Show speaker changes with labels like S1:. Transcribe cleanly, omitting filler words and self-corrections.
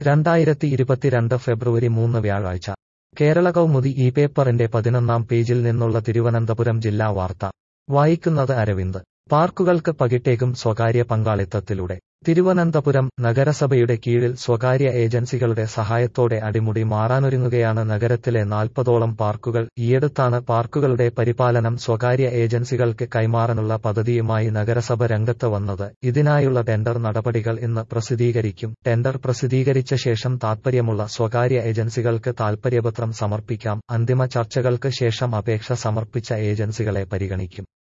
S1: 2022 ഫെബ്രുവരി 3 വ്യാഴാഴ്ച കേരള കൗമുദി ഈ പേപ്പറിന്റെ 11-ാം പേജിൽ നിന്നുള്ള തിരുവനന്തപുരം ജില്ലാ വാർത്ത വായിക്കുന്നത് അരവിന്ദ്. പാർക്കുകൾക്ക് പകിട്ടേകും സ്വകാര്യ പങ്കാളിത്തത്തിലൂടെ. തിരുവനന്തപുരം നഗരസഭയുടെ കീഴിൽ സ്വകാര്യ ഏജൻസികളുടെ സഹായത്തോടെ അടിമുടി മാറാനൊരുങ്ങുകയാണ് നഗരത്തിലെ 40ഓളം പാർക്കുകൾ. ഈയടുത്താണ് പാർക്കുകളുടെ പരിപാലനം സ്വകാര്യ ഏജൻസികൾക്ക് കൈമാറാനുള്ള പദ്ധതിയുമായി നഗരസഭ രംഗത്ത് വന്നത്. ഇതിനായുള്ള ടെൻഡർ നടപടികൾ ഇന്ന് പ്രസിദ്ധീകരിക്കും. ടെൻഡർ പ്രസിദ്ധീകരിച്ച ശേഷം താൽപ്പര്യമുള്ള സ്വകാര്യ ഏജൻസികൾക്ക് താൽപ്പര്യപത്രം സമർപ്പിക്കാം. അന്തിമ ചർച്ചകൾക്ക് ശേഷം അപേക്ഷ സമർപ്പിച്ച ഏജൻസികളെ പരിഗണിക്കും.